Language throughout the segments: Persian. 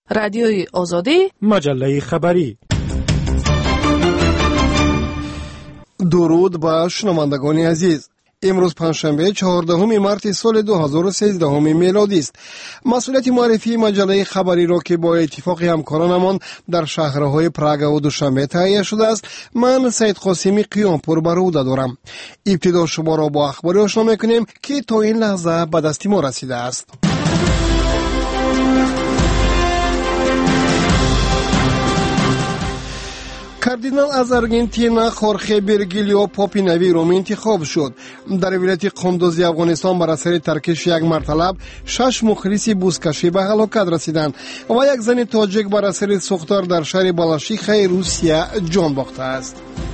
رادیوی آزادی، مجله خبری. درود با شنوندگان عزیز. امروز پنجشنبه 14 مارس سال 2013 میلادی است. مسئولیت معرفی مجله خبری را که با اتفاق همکارانمان در شهرهای پراگ و دوشنبه تهیه شده است، من سید قاسمی قیامپور بر عهده دارم. ابتدا شما را با اخبار آشنا می‌کنیم که تا این لحظه به دست ما رسیده است. کاردینال از ارژانتین خورخه برگیلیو پاپی نوی روم انتخاب شد. در ولایت قندوز افغانستان بر اثر ترکش یک مرطلب 6 مخلص بوزکشی به هلاکت رسیدند و یک زن تاجیک بر اثر سوختار در شهر بالاشیخ روسیه جان باخته است.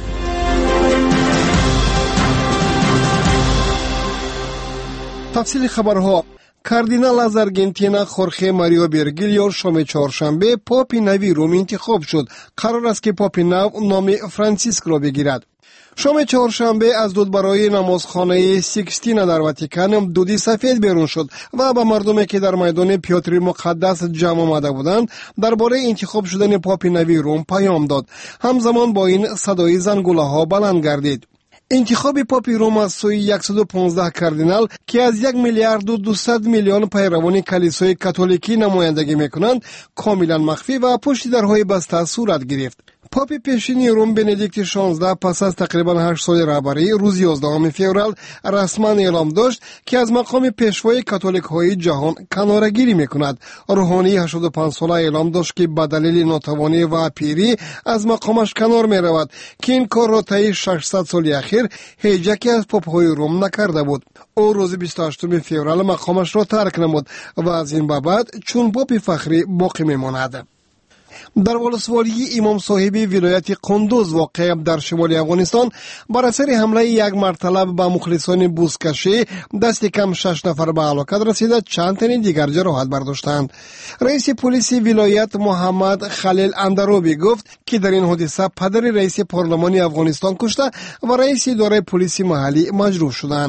تفصیل خبرها. کاردینال از ارژانتین خورخه ماریو برگیلیو شام چهارشنبه پاپی نوی روم انتخاب شد. قرار است که پاپی نو نام فرانسیسک را بگیرد. شام چهارشنبه از دود برای نمازخانه سیکستینا در واتیکان دودی سفید بیرون شد و به مردمی که در میدان پیاتر مقدس جمع آمده بودند درباره انتخاب شدن پاپی نوی روم پیام داد. همزمان با این صدای زنگوله ها بلند گردید. انتخاب پاپی روم از سوی 115 کاردینال که از 1 میلیارد و 200 میلیون پیروان کلیسای کاتولیکی نمایندگی میکنند کاملا مخفی و پشت درهای بسته صورت گرفت. پاپ پیشین روم بندیکت 16 پس از تقریبا 8 سال رهبری روز 11 فوریه رسما اعلام داشت که از مقام پیشوای کاتولیک های جهان کناره‌گیری میکند. روحانی 85 ساله اعلام داشت که به دلیل ناتوانی و پیری از مقامش کنار میرود که این کار را طی 600 سال اخیر هیچ یکی از پاپ های روم نکرده بود. او روز 28 فوریه مقامش را ترک نمود و از این به بعد چون پاپ فخری باقی میماند. در ولسوالی امام صاحب ولایت قندوز واقع در شمال افغانستان بر اثر حمله یک مرطلب به مخلصان بوزکشی دست کم 6 نفر به هلاکت رسیده، چند تن دیگر جراحت برداشتند. رئیس پلیس ولایت محمد خلیل اندروبی گفت که در این حادثه پدر رئیس پارلمان افغانستان کشته و رئیس اداره پلیس محلی مجروح شدند.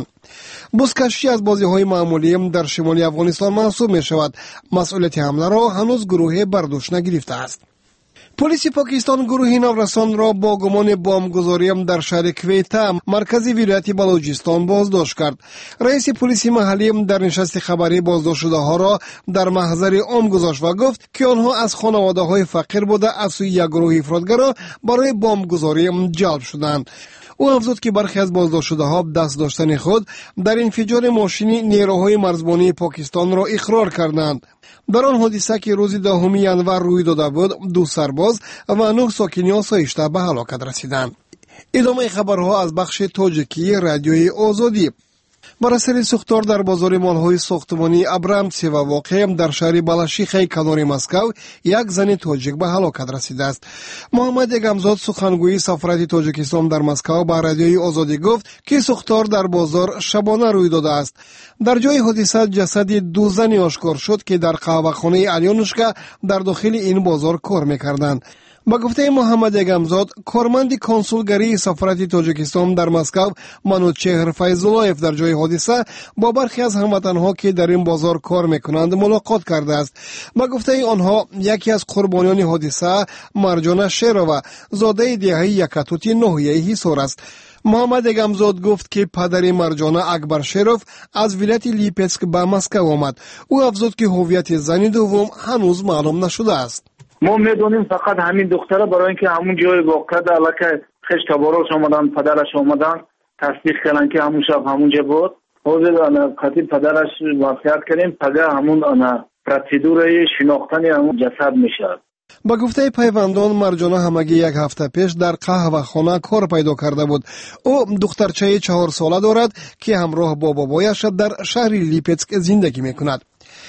بوزکشی از بازی‌های معمولی در شمال افغانستان محسوب می‌شود. مسئولیت حمله را هنوز گروه برداشت نگرفته است. پلیس پاکستان گروه نورسان را با گمان بمبگذاری در شهر کویتا مرکزی ولایت بلوچستان بازداشت کرد. رئیس پلیس محلی در نشست خبری بازداشت شده ها را در محضر عام گذاشت و گفت که آنها از خانواده های فقیر بوده از سوی یک گروه افراطگرا برای بمبگذاری جلب شدند. او افزود که برخی از بازداشت شده ها دست داشتن خود در انفجار ماشینی نیروهای مرزبانی پاکستان را اقرار کردند. در آن حادثه که روز 10 ژانویه روی داده بود 2 سرباز و 9 ساکن آسایشته به هلاکت رسیدند. ادامه خبرها از بخش تاجیکی رادیوی آزادی. بر اثر سوختار در بازار مالهای ساختمانی ابرامتسی و واقع در شهر بالاشیخ کنار مسکو یک زن تاجیک به هلاکت رسیده است. محمد اگمزاد سخنگوی سفارت تاجیکستان در مسکو به رادیوی آزادی گفت که سوختار در بازار شبانه روی داده است. در جای حادثه جسد 2 زن آشکار شد که در قهوه‌خانه الیانوشکا در داخل این بازار کار می‌کردند. با گفته محمد اگمزاد کارمند کنسولگری سفارت تاجیکستان در مسکو منوچهر فیض‌اللهیف در جای حادثه با برخی از هموطنها که در این بازار کار میکنند ملاقات کرده است. با گفته آنها یکی از قربانیان حادثه مرجان شیرova زاده دهه یکتوتی ناحیه حصار است. محمد اگمزاد گفت که پدر مرجانه اکبر شیروف از ولایت لیپسک به مسکو آمد. او افزود که هویت زن دوم هنوز معلوم نشده است. ما میدونیم فقط همین دختره برای اینکه همون جای واقع علاقه خش تبارش آمدن پدرش آمدن تصدیق کردن که همون شب همونجا بود. حاضر انا خطیب پدرش وصیت کردیم پدر همون انا پروسیدور شناختن همون جسد میشه. با گفته پیوندان مرجانه همگی 1 هفته پیش در قهوه‌خانه کار پیدا کرده بود. او دخترچه 4 ساله دارد که همراه با بابایش در شهر لیپسک زندگی میکند.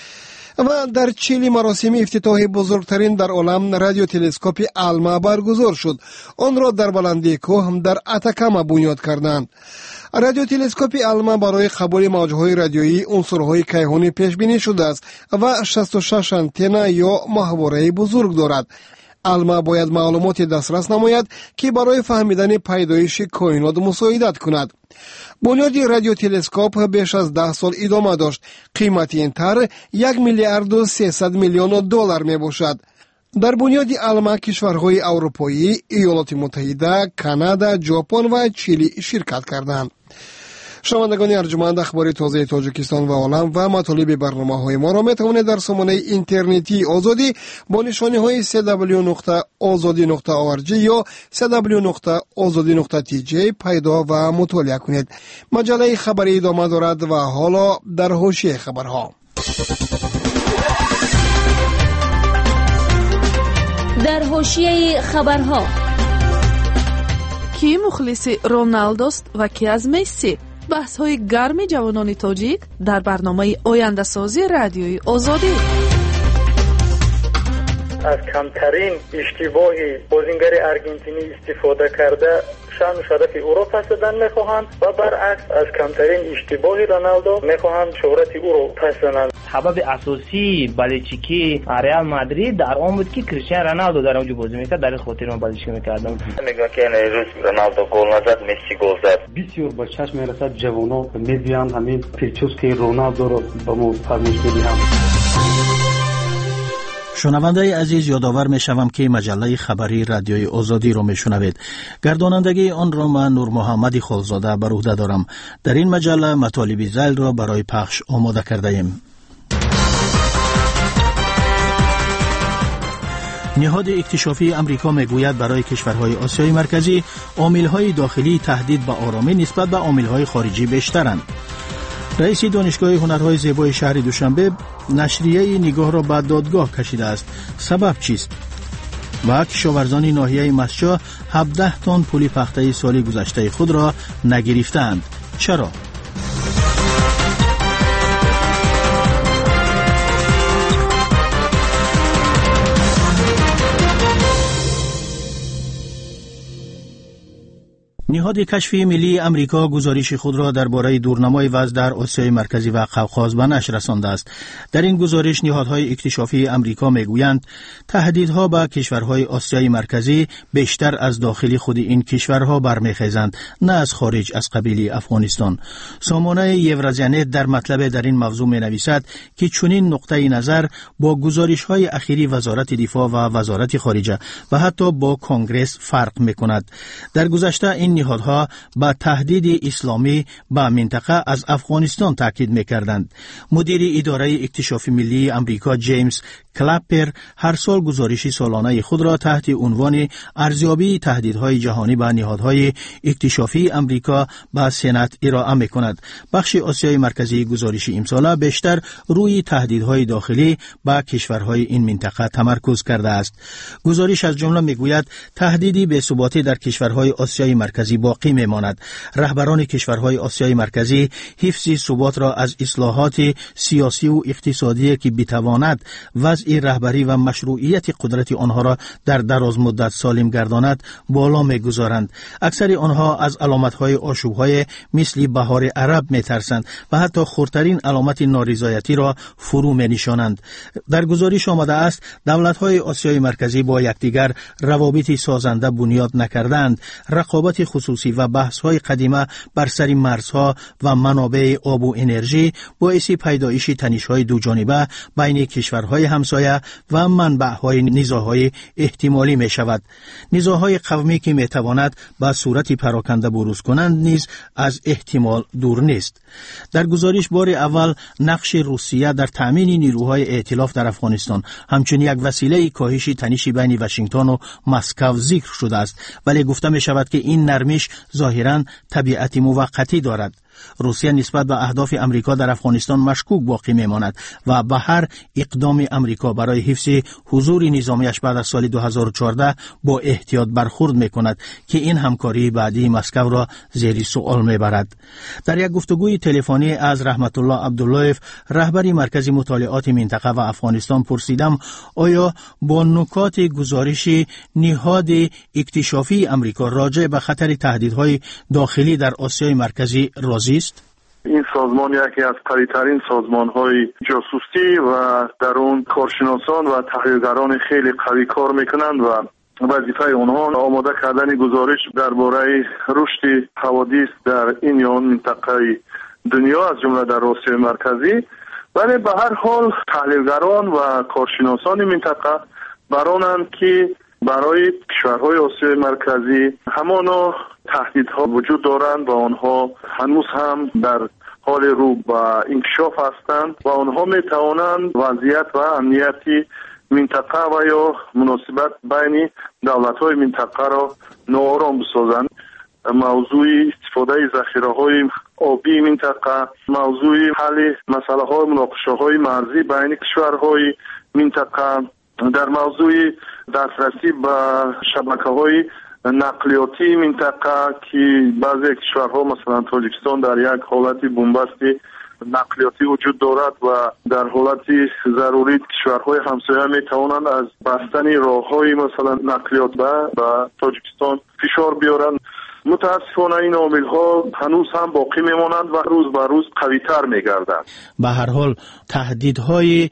و در چیلی مراسم افتتاح بزرگترین در عالم رادیو تلسکوپ آلما برگزار شد. آن را در بلندی کوه در اتاکاما بنیاد کردند. رادیو تلسکوپ آلما برای قبول موجهای رادیویی عنصرهای کیهانی پیش بینی شده است و 66 آنتن یا محوره بزرگ دارد. الما باید معلومات دسترس نماید که برای فهمیدن پیدایش کائنات مساعدت کند. بنیاد رادیو تلسکوپ بیش از 10 سال ادامه داشت. قیمت این طرح 1 میلیارد و 300 میلیون دلار می باشد. در بنیاد الما کشورهای اروپایی، ایالات متحده، کانادا، ژاپن و چیلی شرکت کردند. شنوندگان ارجمند، اخبار تازه تاجیکستان و عالم و مطالب برنامه‌های ما را می‌توانید در سامانه اینترنتی آزادی با نشانه‌های www.azadi.org یا www.azadi.tj پیدا و مطالعه کنید. مجله خبری ادامه دارد و حالا در حاشیه خبرها. در حاشیه خبرها: کی مخلص رونالدوست و کی از مسی؟ بحث های گرم جوانان تاجیک در برنامه آینده سازی رادیوی آزادی. از کمترین اشتباهی بازیگر ارژانتینی استفاده کرده شان و شرف او را پس دادن میخواهند و برعکس از کمترین اشتباهی رونالدو میخواهند شهرت او را پس دادن. سبب اساسی بلچیکی ریال مادرید در آن بود که کریستیانو رونالدو در اونجا بازی میکرد، در خاطر من بازیش میکردم. میگن که امروز رونالدو گل نزد، مسی گل زد. بسیار به چشم میرسد جوانان میگویند همین پیچوس که رونالدو را به ما فرمایش بدهند. شنونده عزیز، یادآور می‌شوم که مجله خبری رادیوی آزادی را میشنوید. گردانندگی آن را من نور محمد خالزاده بر عهده دارم. در این مجله مطالب ذیل را برای پخش آماده کرده ایم. نهاد اکتشافی امریکا میگوید برای کشورهای آسیای مرکزی عامل‌های داخلی تهدید به آرامی نسبت به عامل‌های خارجی بیشترند. رئیس دانشگاه هنرهای زیبای شهر دوشنبه نشریه نگاه را به دادگاه کشیده است. سبب چیست؟ و کشاورزان ناحیه مسجا 17 تن پول پخته سال گذشته خود را نگرفتند. چرا؟ نهاد کشفی ملی امریکا گزارش خود را درباره دورنمای وضع در آسیای مرکزی و قوقاز به نشر رسانده است. در این گزارش نهادهای اکتشافی امریکا میگویند تهدیدها به کشورهای آسیای مرکزی بیشتر از داخل خود این کشورها برمیخیزند، نه از خارج از قبیل افغانستان. سامانه یورازیانت در مطلب در این موضوع مینویسد که چنین نقطه نظر با گزارش‌های اخیری وزارت دفاع و وزارت خارجه و حتی با کنگره فرق میکند. در گذشته این نهادها با تهدید اسلامی به منطقه از افغانستان تاکید می‌کردند. مدیر اداره اکتشاف ملی امریکا جیمز کلاپر هر سال گزارش سالانه خود را تحت عنوان ارزیابی تهدیدهای جهانی به نهادهای اکتشافی امریکا به سنات ارائه می‌کند. بخش آسیای مرکزی گزارش امسال بیشتر روی تهدیدهای داخلی به کشورهای این منطقه تمرکز کرده است. گزارش از جمله می‌گوید تهدید بی‌ثباتی در کشورهای آسیای مرکزی باقی میماند. رهبران کشورهای آسیای مرکزی حفظ ثبات را از اصلاحات سیاسی و اقتصادی که بتواند وضع رهبری و مشروعیت قدرت آنها را در دراز مدت سالم گرداند بالا میگذارند. اکثر آنها از علامت‌های آشوب‌های مثل بهار عرب میترسند و حتی خردترین علامت نارضایتی را فرو مینشانند. در گزارش آمده است دولت‌های آسیای مرکزی با یکدیگر روابط سازنده بنیاد نکردند. رقابت خصوصی و بحث‌های قدیمه بر سر مرزها و منابع آب و انرژی باعث پیدایش تنش‌های دوجانبه بین کشورهای همسایه و منبع‌های نزاع‌های احتمالی می‌شود. نزاع‌های قومی که می‌تواند به صورت پراکنده بروز کنند نیز از احتمال دور نیست. در گزارش بار اول نقش روسیه در تأمین نیروهای ائتلاف در افغانستان همچنین یک وسیله کاهش تنش بین واشنگتن و مسکو ذکر شده است، ولی گفته می‌شود که این نرمش ظاهراً طبیعت موقتی دارد. روسیه نسبت به اهداف امریکا در افغانستان مشکوک باقی میماند و به هر اقدام امریکا برای حفظ حضور نظامیش بعد از سال 2014 با احتیاط برخورد میکند که این همکاری بعدی مسکو را زیر سوال میبرد. در یک گفتگوی تلفنی از رحمت الله عبداللهیف رهبر مرکز مطالعات منطقه و افغانستان پرسیدم آیا با نکات گزارش نهاد اکتشافی امریکا راجع به خطر تهدیدهای داخلی در آسیای مرکزی راضی است؟ این سازمان یکی از قوی‌ترین سازمان‌های جاسوسی و در اون کارشناسان و تحلیلگران خیلی قوی کار میکنند و وظیفه اونها آماده کردن گزارش درباره رشد حوادث در این یا منطقه دنیا از جمله در آسیای مرکزی. ولی به هر حال تحلیلگران و کارشناسان منطقه برانند که برای کشورهای آسیای مرکزی همانا تهدیدها وجود دارند و آنها هنوز هم در حال رو به انکشاف هستند و آنها می توانند وضعیت و امنیت منطقه و یا مناسبت بین دولت‌های منطقه را ناآرام بسازند. موضوع استفاده ذخیره‌های آبی منطقه، موضوع حل مسائل مناقشه‌های مرزی بین کشورهای منطقه، در موضوع دسترسی به شبکه‌های نقلیاتی منطقه که بعضی کشورها مثلا تاجیکستان در یک حالت بنبست نقلیاتی وجود دارد و در حالت ضروری کشورهای همسایه می توانند از بستن راه‌های مثلا نقلیات به تاجیکستان فشار بیارند. متاسفانه این عامل‌ها هنوز هم باقی میمانند و روز به روز قوی‌تر می‌گردند. به هر حال تهدیدهای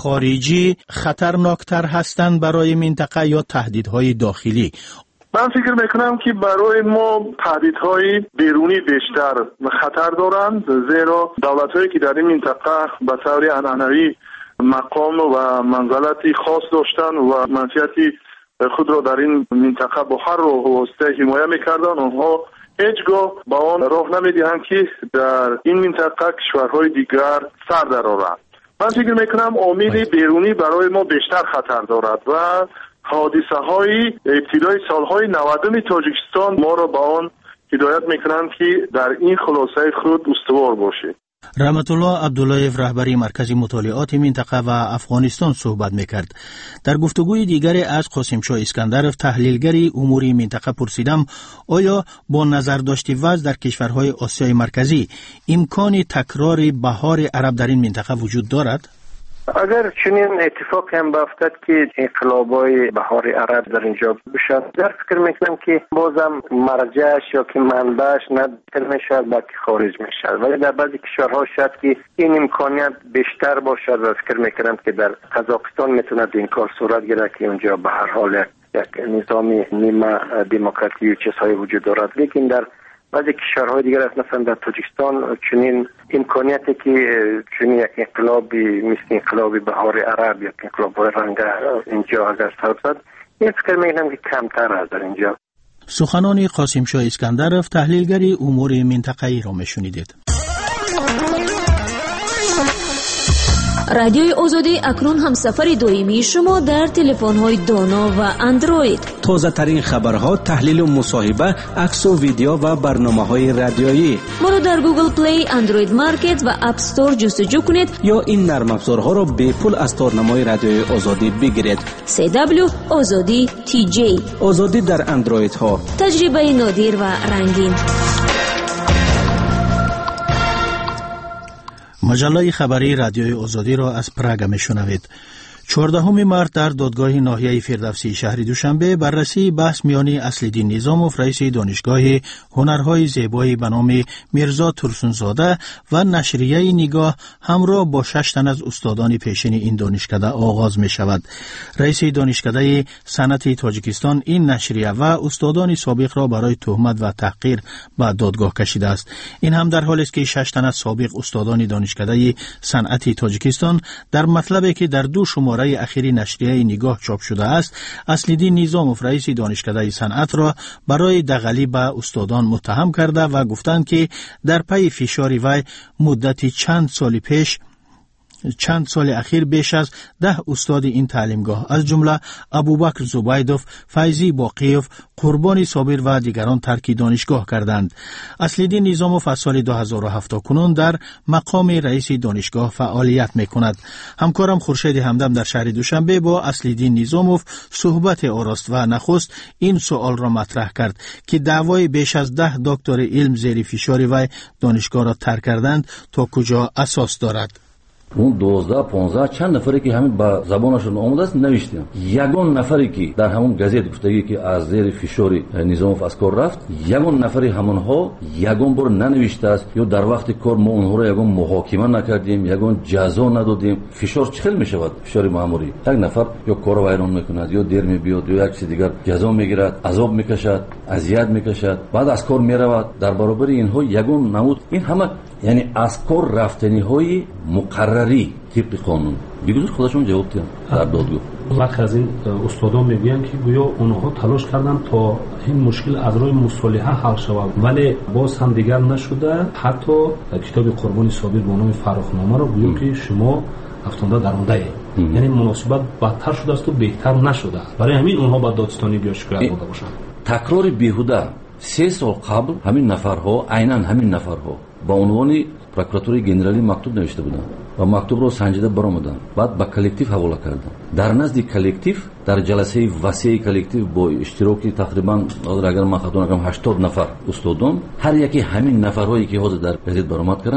خارجی خطرناکتر هستند برای منطقه یا تهدیدهای داخلی؟ من فکر میکنم که برای ما تهدیدهای بیرونی بیشتر خطر دارند، زیرا دولت‌هایی که در این منطقه به طور عنعنوی مقام و منزلتی خاص داشتند و منفعت خود را در این منطقه با هر راه و واسطه حمایت میکردند، آنها هیچگاه با آن راه نمیدهند که در این منطقه کشورهای دیگر سر درآورند. من فکر میکنم عامل بیرونی برای ما بیشتر خطر دارد و حادثه های ابتدای سالهای 90 تاجیکستان ما را به آن هدایت میکنند که در این خلاصه خود استوار باشید. رحمت الله عبداللهیف رهبری مرکز مطالعات منطقه و افغانستان صحبت میکرد. در گفتگوی دیگری از قاسمشاه اسکندرف تحلیلگری اموری منطقه پرسیدم آیا با نظر داشت وضع در کشورهای آسیای مرکزی امکان تکرار بهار عرب در این منطقه وجود دارد؟ اگر چنین اتفاقی هم بافتد که انقلاب‌های بهار عرب در اینجا بشد، در فکر میکنم که بازم مرجعش یا که منبعش نه داخل میشد بلکه خارج میشد، ولی در بعضی کشورها شاید که این امکانیت بیشتر باشد و فکر میکنم که در قزاقستان میتونه این کار صورت گیرد که اونجا به هر حال یک نظام نیمه دموکراتی و چیزهای وجود دارد. لیکن در بعضی کشورهای دیگر است، مثلا در تاجیکستان چنین امکانیتی که چنین یک انقلابی مثل انقلاب بهار عرب یا انقلاب رنگ اینجا اگر سر زد، این فکر میکنم که کمتر است در اینجا. سخنان قاسمشاه اسکندرف تحلیلگری امور منطقه‌ای را میشنیدید. رادیوی آزادی اکنون هم سفر دائمی شما در تلفن‌های دانا و اندروید. تازه ترین خبرها، تحلیل و مصاحبه، عکس و ویدیو و برنامه‌های رادیویی. ما رو در گوگل پلی، اندروید مارکت و اپ استور جستجو کنید یا این نرم افزارها را به پول از تارنمای رادیوی آزادی بگیرید. CW آزادی TJ. آزادی در اندروید ها. تجربه نادر و رنگین. مجله خبری رادیوی آزادی را از پراگ میشنوید. 14 مارس در دادگاه ناحیه فردوسی شهر دوشنبه بررسی بحث میان اصل‌الدین نظاموف رئیس دانشگاه هنرهای زیبایی به نام میرزا ترسونزاده و نشریه نگاه همراه با 6 تن از استادان پیشین این دانشکده آغاز می شود. رئیس دانشکده صنعت تاجیکستان این نشریه و استادان سابق را برای تهمت و تحقیر به دادگاه کشیده است. این هم در حالی است که 6 تن از سابق استادان دانشکده صنعت تاجیکستان در مطلبی که در دو شماره اخیری نشریه نگاه چاپ شده است، اصل‌الدین نظاموف رئیس دانشکده صنعت را برای دغلی به استادان متهم کرده و گفتند که در پی فشار وی مدت چند سال اخیر بیش از 10 استاد این تعلیمگاه از جمله ابوبکر زبیدوف، فیضی باقیوف، قربانی صابر و دیگران ترک دانشگاه کردند. اصل‌الدین نظاموف از سال 2007 کنون در مقام رئیس دانشگاه فعالیت میکند. همکارم خورشید همدم در شهر دوشنبه با اصل‌الدین نظاموف صحبت آراست و نخست این سوال را مطرح کرد که دعوای بیش از 10 دکتر علم زیر فشار وی دانشگاه را ترک کردند تا کجا اساس دارد. اون 12 15 چند نفری که همین با زبانشون آموده است نوشتیم. یگان نفری که در همون گازت گفتگی که از زیر فشار نظام از کار رفت، یگان نفری همونها یگان بار ننوشته است یا در وقت کار ما اونها رو یگان محاکمه نکردیم، یگان جزا ندادیم. فشار چخل میشود؟ فشار ماموری یک نفر یا کار ویران میکند یا دیر میبیاد یا یک چیز دیگر جزا میگیرد، عذاب میکشد، اذیت میکشد، بعد از کار میرود. در برابر اینها یگان نمود این همه یعنی از کار رفتنی های مقرری طبق قانون بگذار خودشون جواب دادن در دادگاه. وقتی از این استادان میگویند که گویا اونها تلاش کردن تا این مشکل از روی مصالحه حل شود ولی باز هم دیگر نشده. حتی کتاب قربانی صابر با نام فرخنامه رو گویا که شما افسانده درونده اید، یعنی مناسبت بدتر شده است و بهتر نشده. برای همین اونها با دادستانی بیا شکایت کرده باشند. تکرار بیهوده 3 سال قبل همین نفرها عیناً همین نفرها با عنوان پروکوراتوری گنرالی مکتوب نوشته بودند و مکتوب رو سنجیده برآمدند، بعد به کلکتیو حواله کردند. در نزد کلکتیو در جلسه وسیع کلکتیو با اشتراکی تقریبا اگر من خاطر نکنم 80 نفر استادان، هر یکی همین نفرهایی که حاضر در گزیت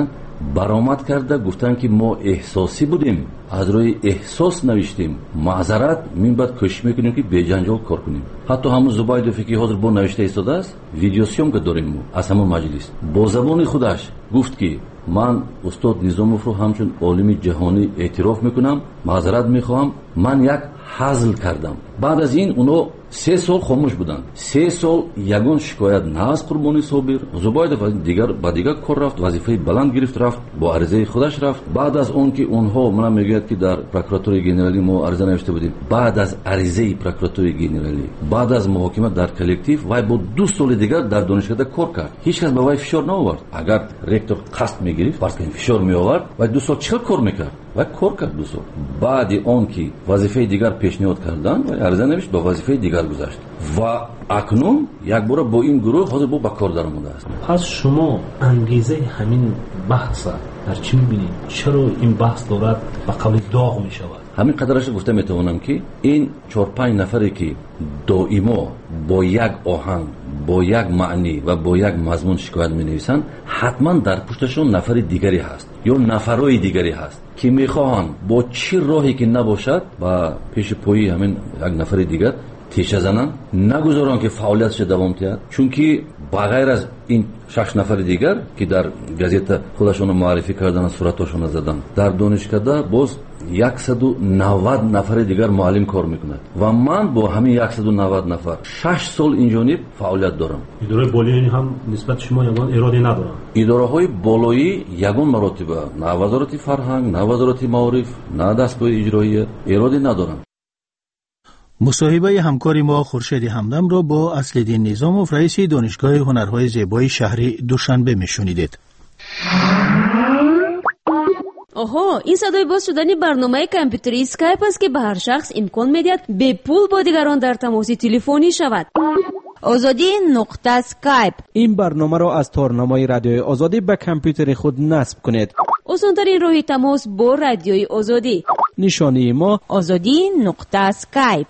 برآمد کرده گفتن که ما احساسی بودیم، از روی احساس نوشتیم، معذرت من بعد کوشش میکنیم که بی‌جنجال کار کنیم. حتی همون زبایدوفی که حاضر با نوشته ایستاده است ویدیو سیوم داریم از همون مجلس با زبان خودش گفت که من استاد نظاموف رو همچون عالم جهانی اعتراف میکنم، معذرت میخوام، من یک حزل کردم. بعد از این اونا 3 سال خاموش بودن. 3 سال یگان شکایت نه از قربانی صابر، زبایدوف دیگر با دیگر کار رفت، وظیفه بلند گرفت رفت، با عرضه خودش رفت. بعد از اون که اونها من میگوید که در پروکوراتوری گنرالی ما عرضه نوشته بودیم، بعد از عرضه پروکوراتوری گنرالی بعد از محاکمه در کلکتیو وای با 2 سال دیگر در دانشکده کار کرد. هیچ کس به وای فشار نآورد. اگر رکتور قصد میگرفت واسه این فشار می آورد و 2 سال چه کار میکرد و کار کرد 2 سال. بعد اون که وظیفه دیگر پیشنهاد کردن و عرضه نوشت با وظیفه دیگر گذشت و اکنون یک بار با این گروه حاضر با کار در اومده است. پس شما انگیزه همین بحث در چی می‌بینید؟ چرا این بحث دارد به قول داغ می‌شود؟ همین قدرش گفته میتوانم که این 4-5 نفری که دائما با یک آهنگ، با یک معنی و با یک مضمون شکایت می‌نویسند، حتما در پشتشون نفر دیگری هست یا نفرای دیگری هست که می‌خواهند با چه راهی که نباشد و پیش پای همین یک نفر دیگر تیشه زنن، نگذارن که فعالیتش دوام بیاد. چون که بغیر از این 6 نفر دیگر که در گزیت خودشون معرفی کردن، صورتاشون زدن، در دانشکده باز 190 نفر دیگر معلم کار میکنند و من با همین 190 نفر 6 سال اینجانب فعالیت دارم. اداره بالایی هم نسبت شما یگان اراده ندارن. اداره های بالایی یگان مراتبه، نه وزارت فرهنگ، نه وزارت معارف، نه دستگاه اجرایی اراده ندارن. مصاحبه همکاری ما خورشید همدم را با اصل‌الدین نظاموف رئیس دانشگاه هنرهای زیبای شهری دوشنبه میشنیدید. آها، این صدای باز شدنی برنامه کامپیوتری اسکایپ است که به هر شخص امکان میدهد به پول با دیگران در تماس تلفنی شود. آزادی نقطه اسکایپ. این برنامه را از تارنمای رادیوی آزادی به کامپیوتر خود نصب کنید. آسان‌ترین راه تماس با رادیوی آزادی. نشانی ما آزادی نقطه اسکایپ.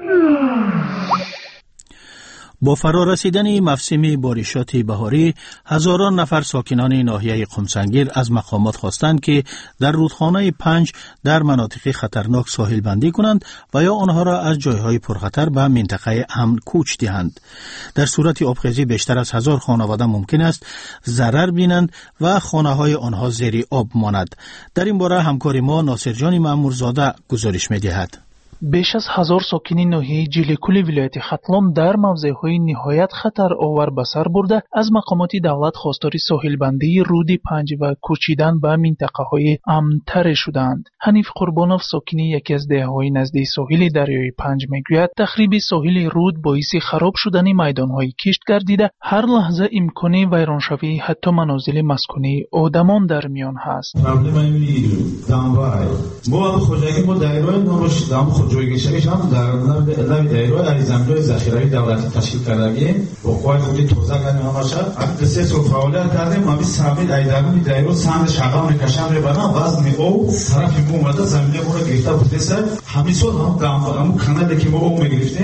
با فرارسیدن موسم بارشات بهاری، هزاران نفر ساکنان ناحیه قمسنگیر از مقامات خواستند که در رودخانه 5 در مناطق خطرناک ساحل بندی کنند و یا آنها را از جایهای پرخطر به منطقه امن کوچ دهند. در صورت آبخیزی بیشتر از 1000 خانواده ممکن است ضرر بینند و خانه‌های آنها زیر آب ماند. در این باره همکار ما ناصر جان مامورزاده گزارش می‌دهد. بیش از 1000 ساکنین ناحیه جیلکولی ولایت ختلان در موضع‌های نهایت خطر آور به سر برده از مقامات دولت خواستار ساحل بندی رود 5 و کوچیدن به منطقه‌های امن‌تر شدند. حنیف قربانوف ساکن یکی از دهه‌های نزدیک ساحل دریای 5 میگوید تخریب ساحل رود باعث خراب شدن میدان‌های کشت گردیده هر لحظه امکان ویرانشوی حتی منازل مسکونی آدمان در میان هست. جایگیریش هم در نوع دایره عریض‌امضای ذخیره دولتی تشکیل کردیم با قوای خودی توزیع کردیم باشد. اگه 3 سال فعالیت کردیم ما 20 سال ایدارمی دایره سند شغال میکشیم به بنا وزن او طرف اومده زمینه رو گرفته بود. همین سال هم کانالی که ما او میگرفتیم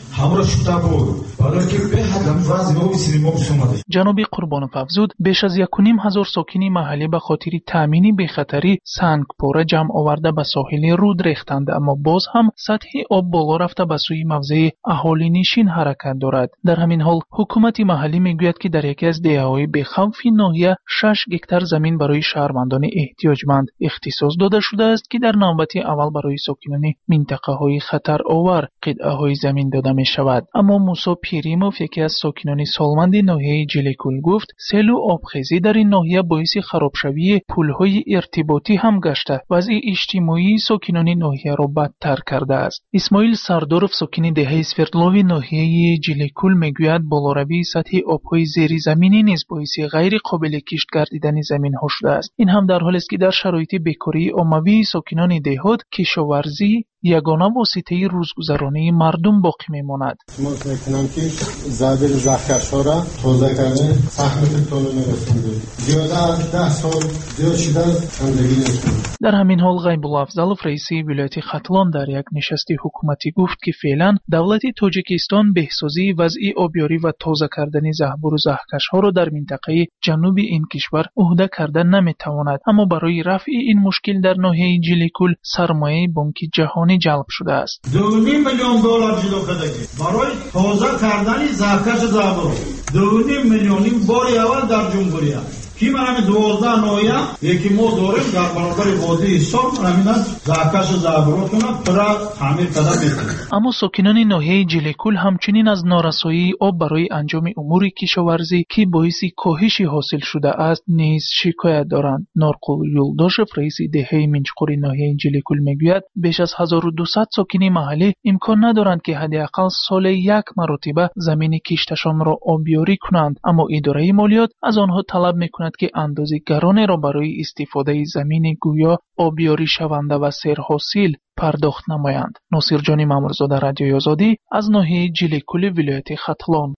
همراه شده بود برای که به حد وضع ما سینما بسومده. جناب قربانов افزود بیش از 1,500 ساکنی محلی به خاطر تامین بی‌خطری سنگپاره جمع آورده به ساحل رود ریختند، اما باز هم سطح آب بالا رفته به سوی موضع اهالی نشین حرکت دارد. در همین حال حکومت محلی میگوید که در یکی از دهه‌های بی‌خوفی ناحیه 6 گکتار زمین برای شهروندان احتیاجمند اختصاص داده شده است که در نوبت اول برای ساکنان منطقه‌های خطر آور قطعه‌های زمین داده می شود. اما موسی پیریموف یکی از ساکنان سالمند ناحیه جلیکول گفت سیل و آبخیزی در این ناحیه باعث خرابشوی پل‌های ارتباطی هم گشته وضع اجتماعی ساکنان ناحیه را بدتر کرده است. اسماعیل سردارов ساکن دهه سفردلوی ناحیه جلیکول میگوید بالاروی سطح آب‌های زیر زمینی نیز باعث غیر قابل کشت گردیدن زمین‌ها شده است. این هم در حالی است که در شرایط بیکاری عمومی ساکنان دهات کشاورزی یگانه واسطه روزگذرانی مردم باقی میماند. ما فکر کنم که زابر زخکش‌ها را تازه کردن سخت طول می‌رسونده. زیاده از 10 سال زیاد شده زندگی نمی‌کنه. در همین حال غیب الله افضلov رئیس ولایت ختلان در یک نشست حکومتی گفت که فعلا دولت تاجیکستان بهسازی وضع آبیاری و تازه کردن زهبور و زهکش‌ها را در منطقه جنوبی این کشور عهده کردن نمی‌تواند، اما برای رفع این مشکل در ناحیه جلیکول سرمایه بانک جهانی جلب شده است. 2.5 میلیون دلار جلو کردگی برای تازه کردن زهکش زهبور 2.5 میلیونی باری اول در جمهوری کی من 12 نویا یکی ما داریم در برابر وادی سال همین زهکش زهبورتون را تعمیر کرده می‌کنیم. اما ساکنان ناحیه جلیکول همچنین از نارسایی آب برای انجام امور کشاورزی که باعث کاهش حاصل شده است نیز شکایت دارند. نارقل یولداشف رئیس دهه منچقوری ناحیه جلیکول میگوید بیش از 1200 ساکن محلی امکان ندارند که حداقل سال یک مرتبه زمین کشتشان را آبیاری کنند، اما اداره مالیات از آنها طلب میکند که اندازه گران را برای استفاده زمین گویا آبیاری شونده و سرحاصل پرداخت نمایند. ناصر جانی مامورزاده، رادیوی آزادی از ناحیه جلیکول ولایت ختلان.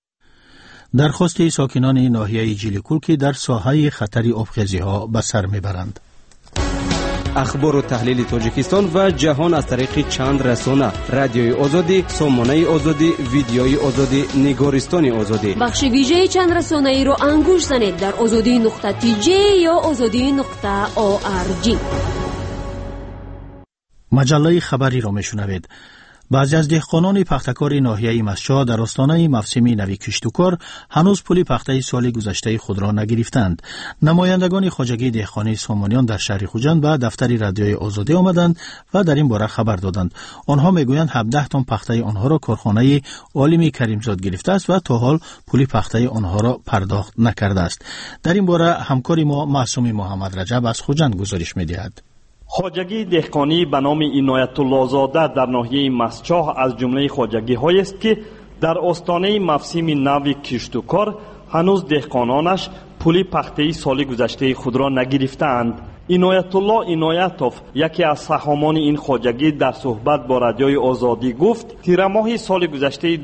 درخواست ساکنان ناحیه جلیکول که در ساحه خطر آبخیزی‌ها به سر میبرند. اخبار و تحلیل تاجیکستان و جهان از طریق چند رسانه: رادیوی آزادی، سامانه آزادی، ویدیوی آزادی، نگارستان آزادی. بخش ویژه چند رسانه ای رو انگوش زنید در azadi.tj یا azadi.org. مجله خبری را میشنوید. بعضی از دهقانان پختکار ناحیه مسچا در آستانه موسم نوی کشت و کار هنوز پول پخته سال گذشته خود را نگرفتند. نمایندگان خواجگی دهقانی سامانیان در شهر خوجند به دفتر رادیوی آزادی آمدند و در این باره خبر دادند. آنها میگویند 17 تن پخته آنها را کارخانه عالمی کریمزاد گرفته است و تا حال پول پخته آنها را پرداخت نکرده است. در این باره همکار ما معصوم محمد رجب از خوجند گزارش می‌دهد. خواجگی دهقانی به نام عنایت الله زاده در ناحیه مسچاه از جمله خواجگی‌هایی است که در آستانه موسم نو کشت و کار هنوز دهقانانش پول پخته سال گذشته خود را نگرفتند. عنایت الله عنایتوف یکی از سهامان این خواجگی در صحبت با رادیوی آزادی گفت تیر ماه سال گذشته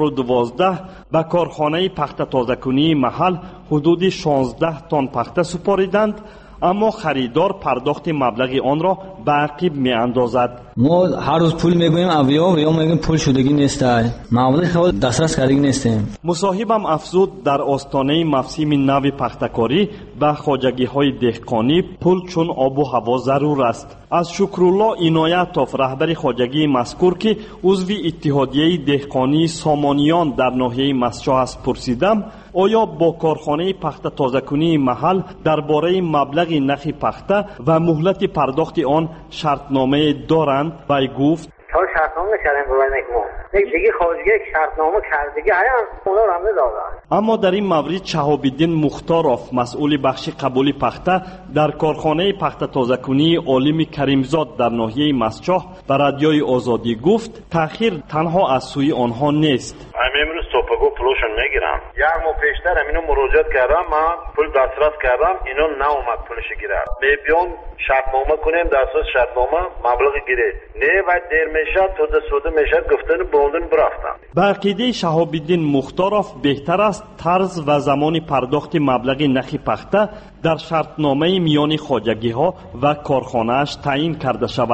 2012 به کارخانه پخته تازه‌کنی محل حدود 16 تن پخته سپاریدند، اما خریدار پرداخت مبلغ آن را به عقب می اندازد. ما هر روز پول میگوییم اویا میگیم پول شدگی نیست، مبلغ خود دسترس کردگی نیستیم. مصاحبم افزود در آستانه موسم نو پختکاری به خواجگی های دهقانی پول چون آب و هوا ضرور است. از شکرالله عنایتوف رهبر خواجگی مذکور که عضو اتحادیه دهقانی سامانیان در ناحیه مسچاه است پرسیدم آیا با کارخانه پخته تازه‌کنی محل درباره مبلغ نرخ پخته و مهلت پرداخت آن شرطنامه دارند؟ وی گفت تا شرطنامه کردن ببینید ما دیگه خارجی شرطنامه کردگی هم اونا رو هم دادن. اما در این مورد شهاب الدین مختاروف مسئول بخش قبولی پخته در کارخانه پخته تازه‌کنی عالمی کریمزاد در ناحیه مسچاه به رادیوی آزادی گفت تأخیر تنها از سوی آنها نیست. امروز صبحگو پولشون میگیرم. یک ماه پیشتر اینو مراجعه کردم، من پول دسترس کردم، اینو ناومد پولش گیرم. میبیان شرطنامه کنیم، در اساس شرطنامه مبلغ گیره. نه و دیر میشه تو سوده میشه گفتن بوندن برفتم. به عقیده شهاب الدین مختاروف بهتر است طرز و زمان پرداخت مبلغ نرخ پخته در شرطنامه میان خواجگی ها و کارخانه‌اش تعیین کرده شود.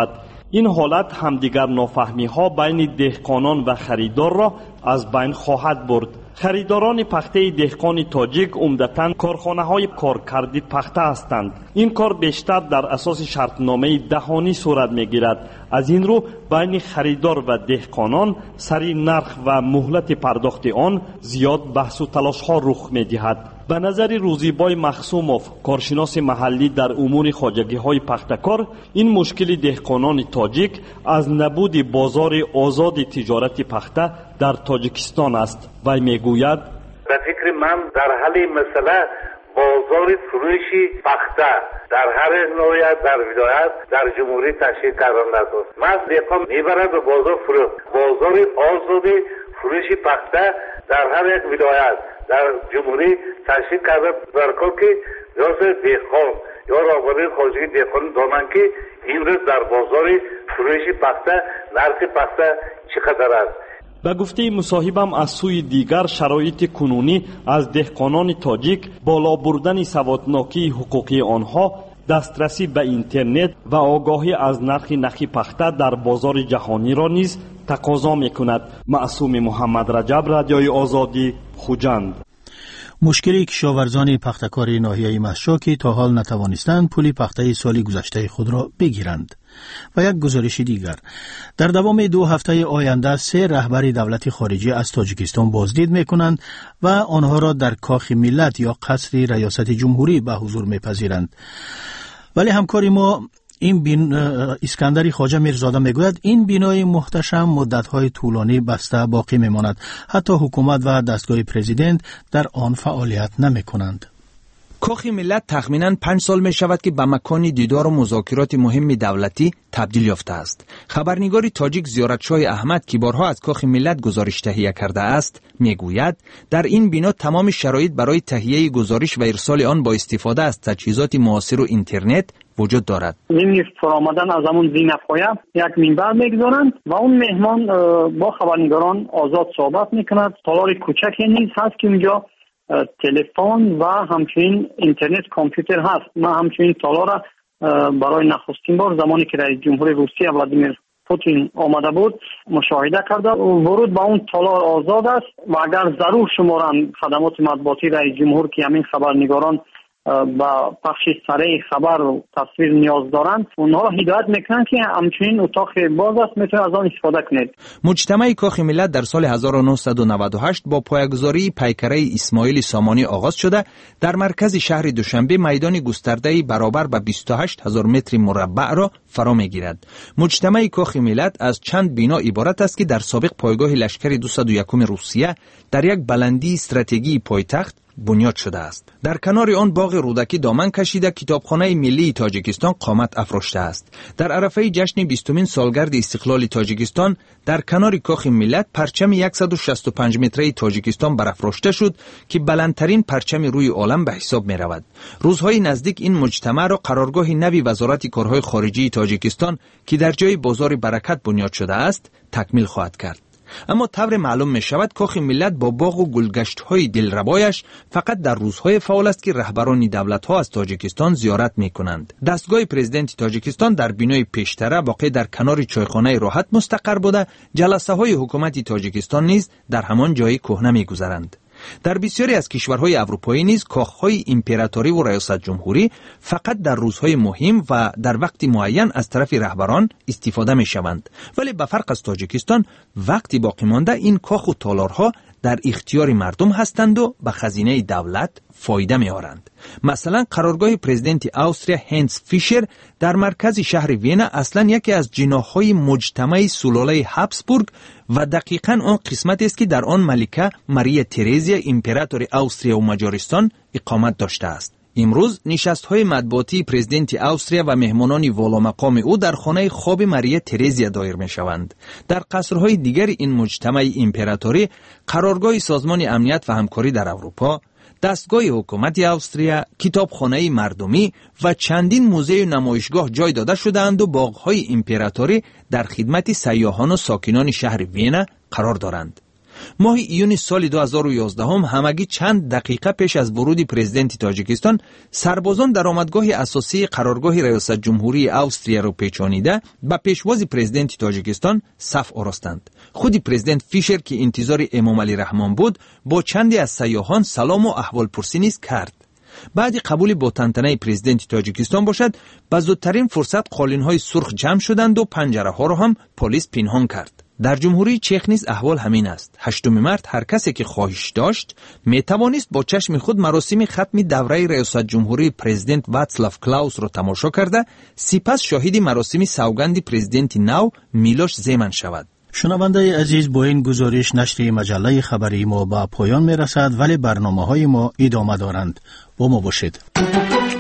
این حالت همدیگر نافهمی ها بین دهقانان و خریدار را از بین خواهد برد. خریداران پخته دهقان تاجیک عمدتاً کارخانه‌های کارکردی پخته هستند. این کار بیشتر در اساس شرطنامه دهانی صورت می‌گیرد. از این رو بین خریدار و دهقانان سری نرخ و مهلت پرداخت آن زیاد بحث و تلاش‌ها رخ می‌دهد. به نظر روزیبای مخصوموف، کارشناس محلی در امور خواجگی‌های پخته‌کار، این مشکل دهقانان تاجیک از نبود بازار آزاد تجارت پخته در تاجیکستان است. وی میگوید به فکر من در حل مسئله بازار فروشی پخته در هر نوعیت در ولایت در جمهوری تشکیل کردن است. من دهقان میبرد به بازار فروش، بازار آزاد فروشی پخته در هر یک ولایت در جمهوری تشکیل کرده در کار که راست دهقان یا راهبری خارجی دهقان دانند که امروز در بازار فروشی پخته نرخ پخته چقدر است. به گفته مصاحبم از سوی دیگر شرایط کنونی از دهقانان تاجیک بالا بردن سوادناکی حقوقی آنها، دسترسی به اینترنت و آگاهی از نرخ نخی پخته در بازار جهانی را نیز تقاضا می‌کند. معصوم محمد رجب، رادیوی آزادی، خوجند. مشکلی کشاورزان پخته‌کار ناحیه مسچا تا حال نتوانستند پول پخته سال گذشته خود را بگیرند. و یک گزارش دیگر، در دوام 2 هفته آینده 3 رهبر دولت خارجی از تاجیکستان بازدید می‌کنند و آنها را در کاخ ملت یا قصر ریاست جمهوری به حضور می‌پذیرند. ولی همکاری ما اسکندر خواجه میرزاده میگوید این بینای محتشم مدت‌های طولانی بسته باقی میماند. حتی حکومت و دستگاه پرزیدنت در آن فعالیت نمی‌کنند. کاخ ملت تخمیناً 5 سال می شود که به مکان دیدار و مذاکرات مهم دولتی تبدیل یافته است. خبرنگار تاجیک زیارتشاه احمد که بارها از کاخ ملت گزارش تهیه کرده است میگوید در این بنا تمام شرایط برای تهیه گزارش و ارسال آن با استفاده از تجهیزات معاصر و اینترنت وجود دارد. این فرآمدن از همون زینف‌های یک منبر میگذارند و اون مهمان با خبرنگاران آزاد صحبت میکند. تالار کوچکی نیز هست که اونجا تلفن و همچنین اینترنت کامپیوتر هست. من همچنین تالار برای نخستین بار زمانی که رئیس جمهور روسیه ولادیمیر پوتین آمده بود مشاهده کرده. ورود به اون تالار آزاد است و اگر ضرور شمارن خدمات مطبوعاتی رئیس جمهور که همین خبرنگاران با پخش سریع خبر و تصویر نیاز دارند، اونها را هدایت میکنن که همچنین اتاق باز است، میتونید از آن استفاده کنید. مجتمع کاخ ملت در سال 1998 با پایه‌گذاری پیکره اسماعیل سامانی آغاز شده در مرکز شهر دوشنبه میدان گسترده برابر به 28000 متر مربع را فرا میگیرد. مجتمع کاخ ملت از چند بنا عبارت است که در سابق پایگاه لشکر 201 روسیه در یک بلندی استراتژی پایتخت بنیاد شده است. در کنار آن باغ رودکی دامن کشیده کتابخانه ملی تاجیکستان قامت افراشته است. در عرفه جشن 20مین سالگرد استقلال تاجیکستان در کنار کاخ ملت پرچم 165 متری تاجیکستان برافراشته شد که بلندترین پرچم روی عالم به حساب می رود. روزهای نزدیک این مجتمع را قرارگاه نوی وزارت کارهای خارجی تاجیکستان که در جای بازار برکت بنیاد شده است تکمیل خواهد کرد. اما طور معلوم می شود کاخ ملت با باغ و گلگشت‌های دلربایش فقط در روزهای فعال است که رهبران دولت‌ها از تاجیکستان زیارت می کنند. دستگاه پرزیدنت تاجیکستان در بینای پیشتره واقع در کنار چایخانه راحت مستقر بوده، جلسه‌های حکومت تاجیکستان نیز در همان جای کهنه می‌گذرند. در بسیاری از کشورهای اروپایی نیز کاخهای امپراتوری و ریاست جمهوری فقط در روزهای مهم و در وقت معین از طرف رهبران استفاده می شوند. ولی به فرق از تاجیکستان وقتی باقی مانده این کاخ و تالارها در اختیار مردم هستند و به خزینه دولت فایده می آرند. مثلا قرارگاه پرزیدنت اوستریا هنس فیشر در مرکز شهر وینا اصلا یکی از جناح‌های مجتمع سلاله هابسبورگ و دقیقاً آن قسمت است که در آن ملکه ماریا ترزیا امپراتور اوستریا و مجارستان اقامت داشته است. امروز نشست‌های مطبوعاتی پرزیدنت اوستریا و مهمانان والامقام او در خانه خواب ماریا ترزیا دایر می‌شوند. در قصرهای دیگر این مجتمع امپراتوری قرارگاه سازمان امنیت و همکاری در اروپا، دستگاه حکومت اوستریا، کتابخانه مردمی و چندین موزه و نمایشگاه جای داده شده‌اند و باغ‌های امپراتوری در خدمت سیاحان و ساکنان شهر وینا قرار دارند. ماه ایون سال 2011 همگی چند دقیقه پیش از ورود پرزیدنت تاجیکستان، سربازان در آمدگاه اساسی قرارگاه ریاست جمهوری استرالیا را پیچانیده به پیشواز پرزیدنت تاجیکستان صف آراستند. خود پرزیدنت فیشر که انتظار امام علی رحمان بود، با چندی از سیاحان سلام و احوالپرسی نیز کرد. بعد قبول با تنتنه پرزیدنت تاجیکستان باشد، به زودترین فرصت قالین‌های سرخ جمع شدند و پنجره‌ها را هم پلیس پنهان کرد. در جمهوری چک نیز احوال همین است. 8 مارس هر کسی که خواهش داشت می توانست با چشم خود مراسم ختم دوره ریاست جمهوری پرزیدنت واتسلاو کلاوس را تماشا کرده، سپس شاهد مراسم سوگند پرزیدنت نو میلوش زیمن شود. شنونده عزیز، با این گزارش نشر مجله خبری ما به پایان می رسد، ولی برنامه های ما ادامه دارند. با ما باشید.